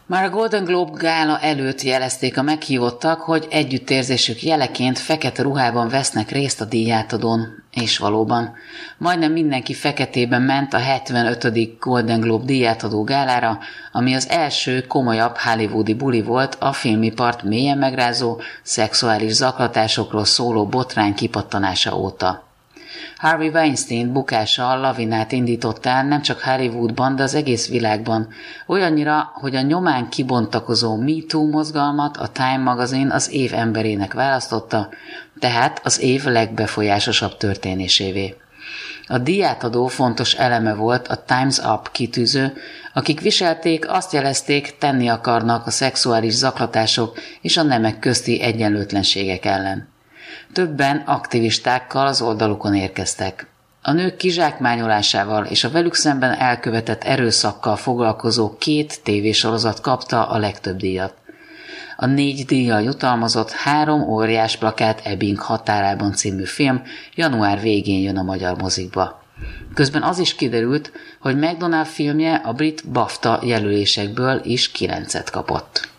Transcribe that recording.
Már a Golden Globe gála előtt jelezték a meghívottak, hogy együttérzésük jeleként fekete ruhában vesznek részt a díjátadón, és valóban. Majdnem mindenki feketében ment a 75. Golden Globe díjátadó gálára, ami az első komolyabb hollywoodi buli volt a filmipart mélyen megrázó, szexuális zaklatásokról szóló botrány kipattanása óta. Harvey Weinstein bukása lavinát indított el nem csak Hollywoodban, de az egész világban. Olyannyira, hogy a nyomán kibontakozó Me Too mozgalmat a Time magazin az év emberének választotta, tehát az év legbefolyásosabb történésévé. A díjátadó fontos eleme volt a Time's Up kitűző, akik viselték, azt jelezték, tenni akarnak a szexuális zaklatások és a nemek közti egyenlőtlenségek ellen. Többen aktivistákkal az oldalukon érkeztek. A nők kizsákmányolásával és a velük szemben elkövetett erőszakkal foglalkozó 2 tévésorozat kapta a legtöbb díjat. A 4 díjjal jutalmazott 3 óriás plakát Ebbing határában című film január végén jön a magyar mozikba. Közben az is kiderült, hogy McDonald filmje a brit BAFTA jelölésekből is 9-et kapott.